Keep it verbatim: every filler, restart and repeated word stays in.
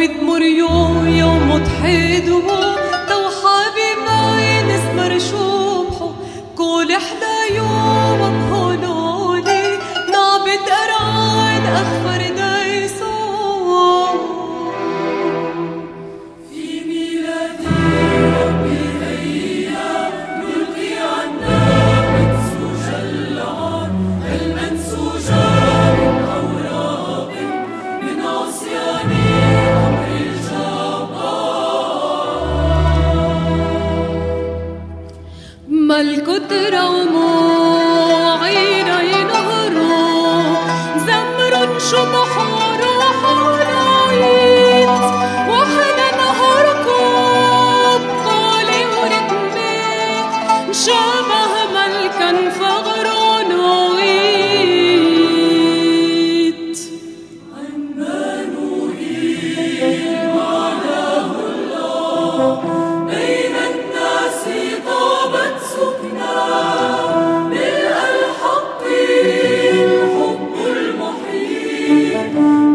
تمر يوم يوم تحيدو تو حبيبي نسمر شوبحو كل احلى يوم بهولولي نعبد قرعان اخفر دايسو في ميلادي ربي هيا نلقي عنا منسوج اللعان المنسوجة من أوراق من عصيان أمر الجبار ما الكتر وموعين ينهروا زمر شبح وروح ونعيد وحنا نهركم قولي ورتمي شبه ملكا فغر نعيد عما نريد معناه الله بين الناس طابت سكنا ملء الحق الحب المحيط